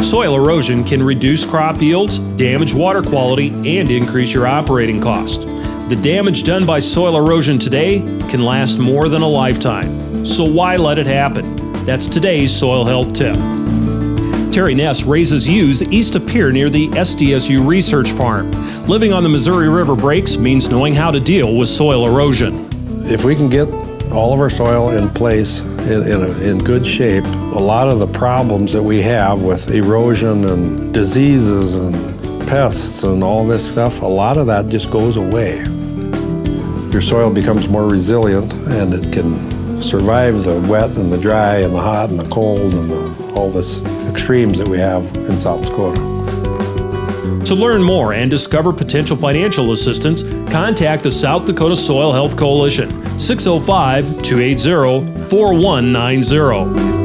Soil erosion can reduce crop yields, damage water quality, and increase your operating cost. The damage done by soil erosion today can last more than a lifetime. So why let it happen? That's today's Soil Health Tip. Terry Ness raises ewes east of Pierre near the SDSU Research Farm. Living on the Missouri River breaks means knowing how to deal with soil erosion. If we can get all of our soil in place in good shape, a lot of the problems that we have with erosion and diseases and pests and all this stuff, a lot of that just goes away. Your soil becomes more resilient and it can survive the wet and the dry and the hot and the cold and all this extremes that we have in South Dakota. To learn more and discover potential financial assistance, contact the South Dakota Soil Health Coalition, 605-280-4190.